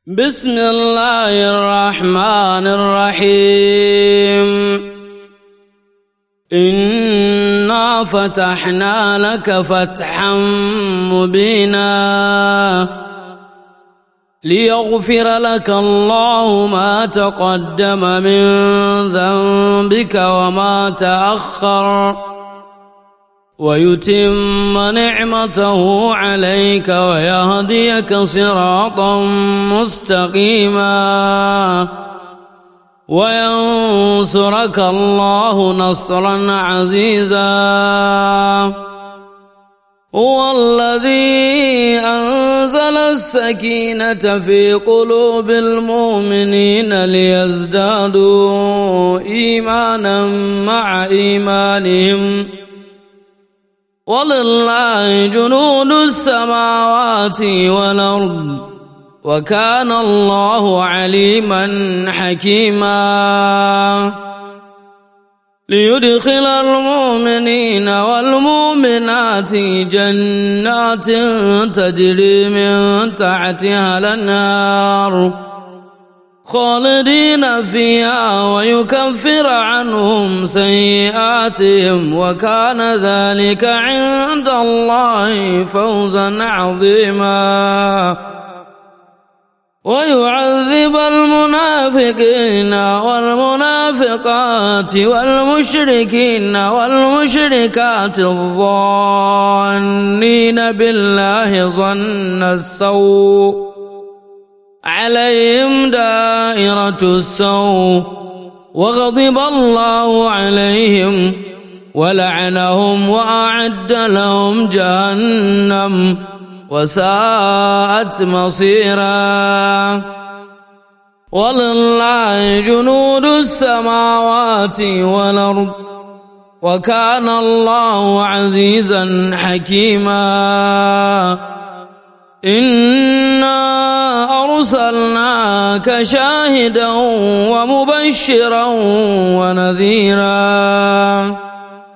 بسم الله الرحمن الرحيم. إنا فتحنا لك فتحا مبينا ليغفر لك الله ما تقدم من ذنبك وما تأخر ويتم نعمته عليك ويهديك صراطا مستقيما وينصرك الله نصرا عزيزا. هو الذي أنزل السكينة في قلوب المؤمنين ليزدادوا إيمانا مع إيمانهم ولله جنود السماوات والأرض وكان الله عليما حكيما. ليدخل المؤمنين والمؤمنات جنات تجري من تحتها الأنهار خالدين فيها ويكفر عنهم سيئاتهم وكان ذلك عند الله فوزا عظيما. ويعذب المنافقين والمنافقات والمشركين والمشركات الظانين بالله ظن السوء عليهم دائرة السوء وغضب الله عليهم ولعنهم وأعد لهم جهنم وساءت مصيرا. ولله جنود السماوات والأرض وكان الله عزيزا حكيما. إنا أرسلناك شاهدا ومبشرا ونذيرا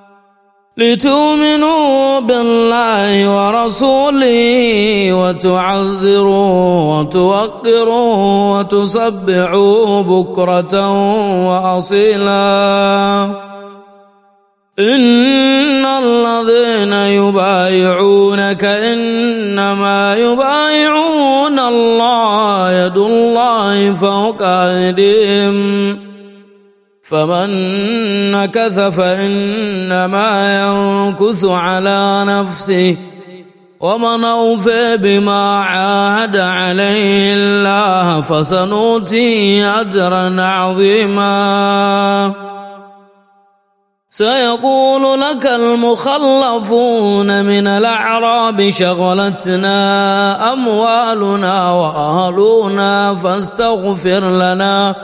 لتؤمنوا بالله ورسوله وتعزروه وتوقروه وتسبحوه بكرة وأصيلا. إن الذين يبايعونك إنما يبايعون الله يد الله فوق أيديهم فمن نكث فإنما ينكث على نفسه ومن أوفى بما عاهد عليه الله فسنؤتيه أجرا عظيما. سيقول لك المخلفون من الأعراب شغلتنا أموالنا وأهلنا فاستغفر لنا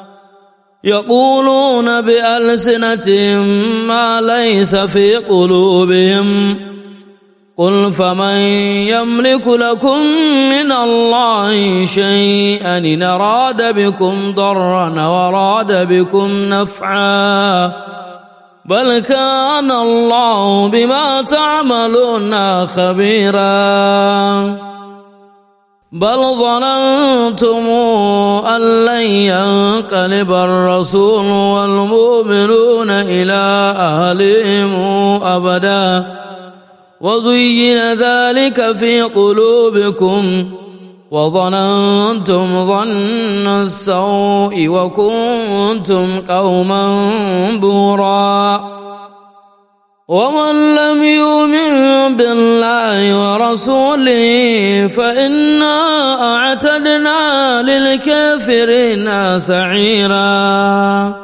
يقولون بألسنتهم ما ليس في قلوبهم قل فمن يملك لكم من الله شيئا إن أراد بكم ضرا وأراد بكم نفعا بل كان الله بما تعملون خبيرا. بل ظننتم أن لن ينقلب الرسول والمؤمنون إلى أهلهم أبدا وزين ذلك في قلوبكم وظننتم ظن السوء وكنتم قوما بورا. ومن لم يؤمن بالله ورسوله فإنا أعتدنا للكافرين سعيرا.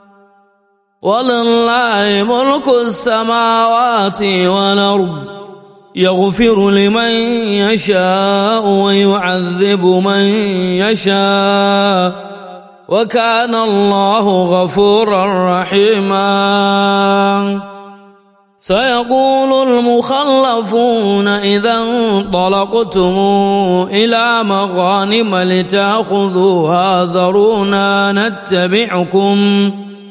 ولله ملك السماوات والأرض يغفر لمن يشاء ويعذب من يشاء وكان الله غفورا رحيما. سيقول المخلفون إذا انطلقتم إلى مغانم لتأخذوها ذرونا نتبعكم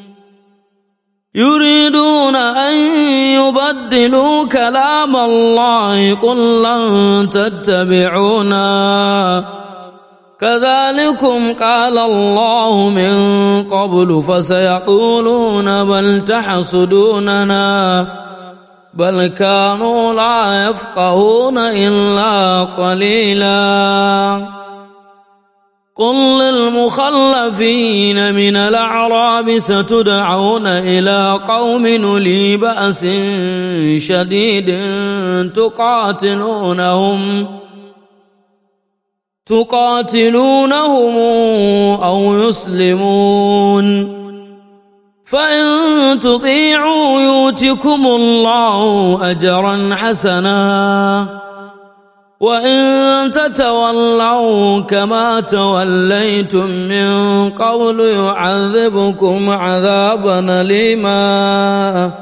يريدون أن يبدلوا كلام الله قل لن تتبعونا كذلكم قال الله من قبل فسيقولون بل تحسدوننا بل كانوا لا يفقهون إلا قليلا قل للمخلفين من الأعراب ستدعون إلى قوم أولي بأس شديد تقاتلونهم أو يسلمون فإن تطيعوا يؤتكم الله أجرا حسنا وإن تتولوا كما توليتم من قبل يعذبكم عذابا أليما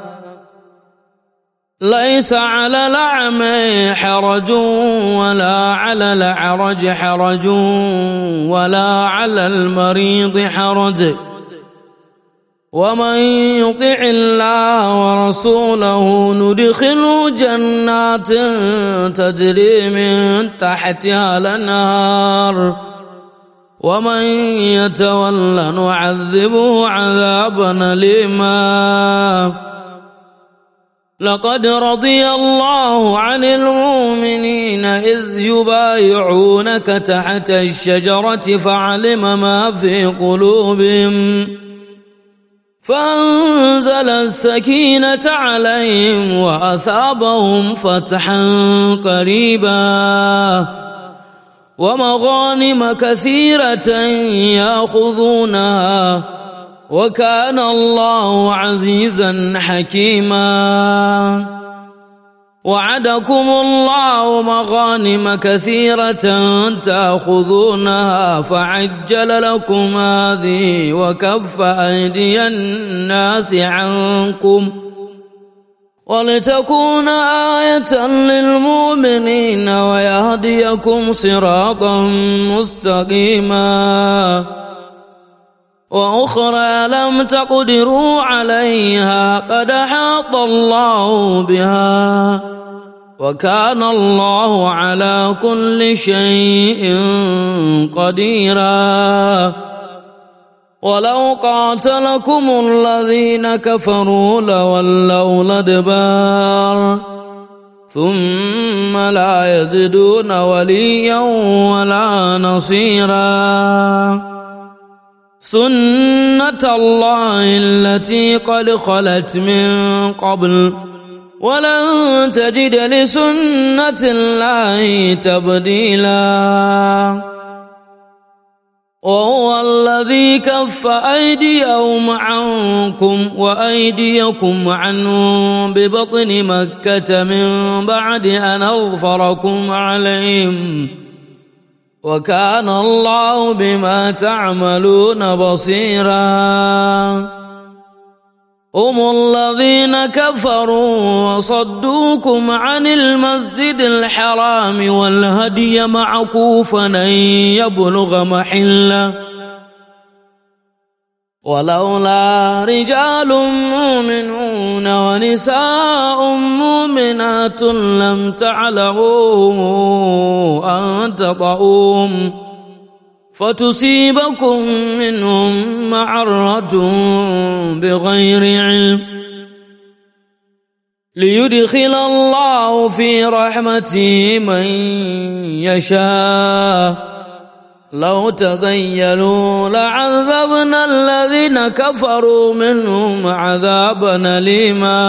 ليس على الأعمى حرج ولا على الأعرج حرج ولا على المريض حرج ومن يطع الله ورسوله ندخله جنات تجري من تحتها الأنهار ومن يتول نعذبه عذابا أليما لقد رضي الله عن المؤمنين إذ يبايعونك تحت الشجرة فعلم ما في قلوبهم فأنزل السكينة عليهم وأثابهم فتحا قريبا ومغانم كثيرة يأخذونها وكان الله عزيزا حكيما وعدكم الله مغانم كثيرة تأخذونها فعجل لكم هذه وكف أيدي الناس عنكم ولتكون آية للمؤمنين ويهديكم صراطا مستقيما وأخرى لم تقدروا عليها قد أحاط الله بها وكان الله على كل شيء قديرا ولو قاتلكم الذين كفروا لولوا الأدبار ثم لا يجدون وليا ولا نصيرا سنة الله التي قد خلت من قبل ولن تجد لسنة الله تبديلا وهو الذي كف أيديهم عنكم وأيديكم عنهم ببطن مكة من بعد أن أظفركم عليهم وكان الله بما تعملون بصيرا هم الذين كفروا وصدوكم عن المسجد الحرام والهدي معكوفا أن يبلغ محله ولولا رجال مؤمنون ونساء مؤمنات لم تعلموا أن تطؤوهم فتصيبكم منهم معرة بغير علم ليدخل الله في رحمته من يشاء لو تزيلوا لعذبنا الذين كفروا منهم عذابا أليما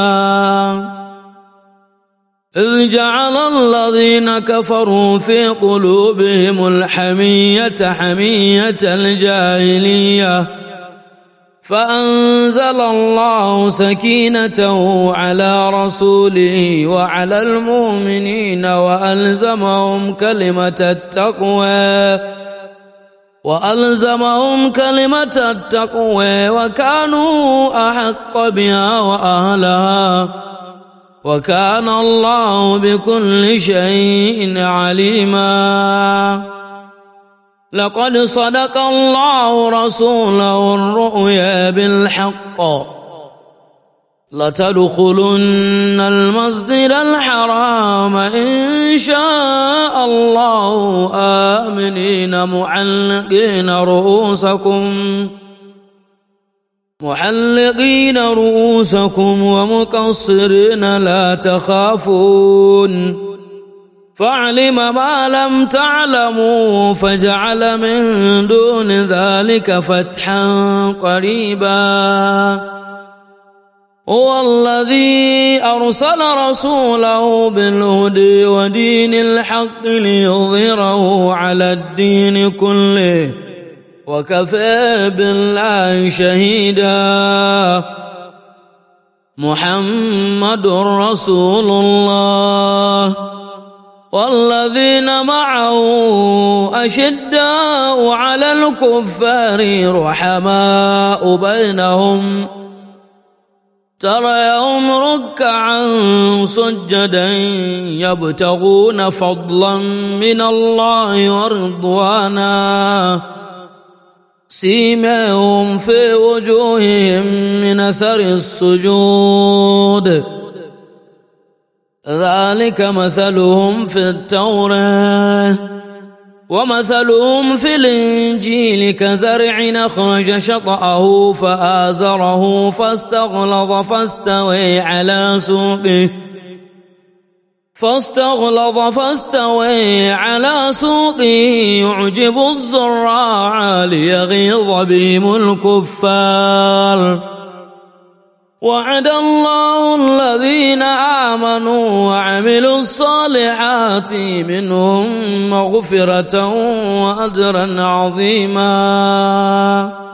إذ جعل الذين كفروا في قلوبهم الحمية حمية الجاهلية فأنزل الله سكينته على رسوله وعلى المؤمنين وألزمهم كلمة التقوى وكانوا أحق بها وأهلها وكان الله بكل شيء عليما لقد صدق الله رسوله الرؤيا بالحق لتدخلن المسجد الحرام إن شاء الله آمنين محلقين رؤوسكم ومقصرين لا تخافون فعلم ما لم تعلموا فجعل من دون ذلك فتحا قريبا هو الذي أرسل رسوله بالهدى ودين الحق ليظهره على الدين كله وكفى بالله شهيدا محمد رسول الله والذين معه أشداء على الكفار رحماء بينهم تريهم ركعا سجدا يبتغون فضلا من الله ورضوانا سيماهم في وجوههم من أثر السجود ذلك مثلهم في التوراة ومثلهم في الإنجيل كزرع أخرج شطأه فآزره فاستغلظ فاستوى على سوقه يعجب الزراع ليغيظ بهم الكفار وعد الله الذين آمنوا وعملوا الصالحات منهم مغفرة وأجرا عظيما